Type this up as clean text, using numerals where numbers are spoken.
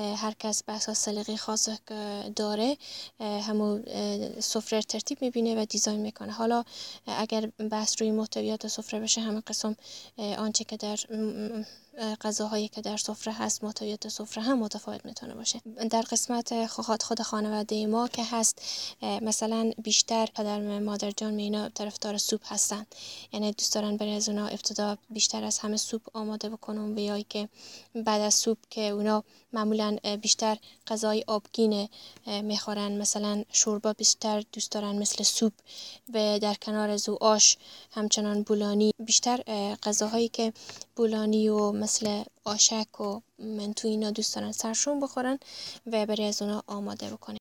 هر کس به اساس سلیقه خاص داره همون سفره ترتیب میبینه و دیزاین میکنه. حالا اگر بحث روی محتویات سفره بشه، همه قسم آنچه که در غذاهایی که در سفره هست، محتویات سفره هم متفاوت میتونه باشه. در قسمت خود خانواده ما که هست، مثلا بیشتر پدر مادر جان اینا طرفدار سوپ هستن، یعنی دوست دارن برای از اونا ابتدا بیشتر از همه سوپ آماده بکنم، بیای که بعد از سوپ که اونا معمولا بیشتر غذای آبگینه میخورن، مثلا شوربا بیشتر دوست دارن مثل سوپ، و در کنار از آش همچنان بولانی. بیشتر غذاهایی که بولانی و مثل آشک و منتو اینا دوست دارن سرشون بخورن و برای از اونا آماده بکنیم.